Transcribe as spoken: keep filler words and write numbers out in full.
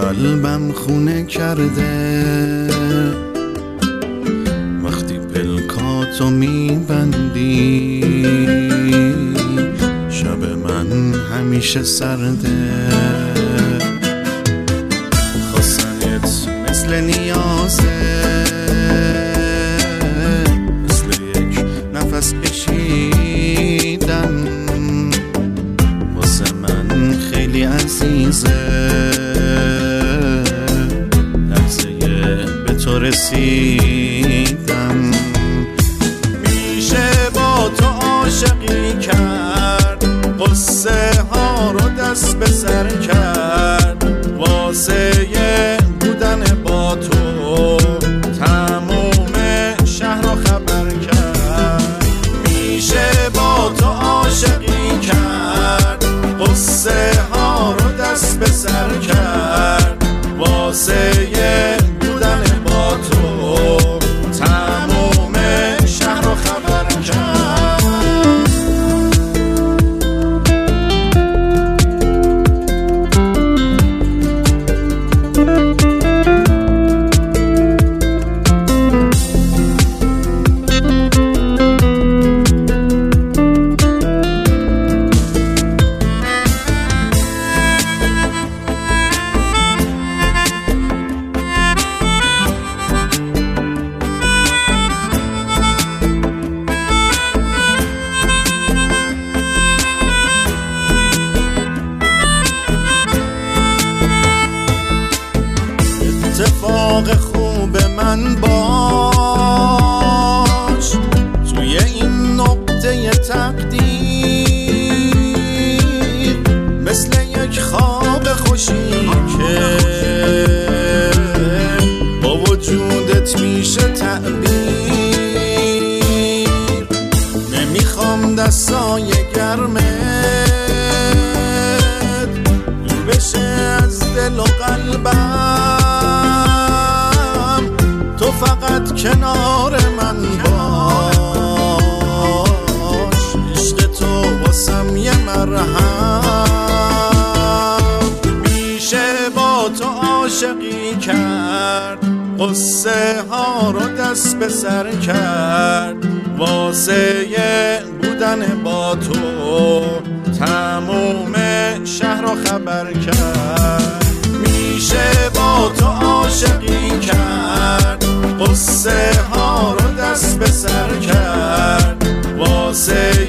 قلبم خونه کرده وقتی پلکاتو میبندی، شب من همیشه سرده، خواستنت مثل نیازه، مثل یک نفس کشیدن، واسه من خیلی عزیزه، لحظه به تو رسیدم. میشه با تو عاشقی کرد، قصه ها رو دست به سر کرد، واسه بودن با تو تموم شهر رو خبر کرد. میشه با تو عاشقی کرد، قصه ها رو دست به سر کرد، واسه بودن با تو تموم شهر رو خبر کرد. اتفاق خوب من باش توی این نقطه تقدیر، مثل یک خواب خوشی که با وجودت میشه تعبیر. نمیخوام دستای گرمت دور بشه از دل و قلبم، تو فقط کنار من باش، عشق تو واسم یه مرهم. میشه با تو عاشقی کرد، قصه ها رو دست به سر کرد، واسه بودن با تو تموم شهر رو خبر کرد. میشه با تو عاشقی کرد، قصه ها رو دست به سر کرد، واسه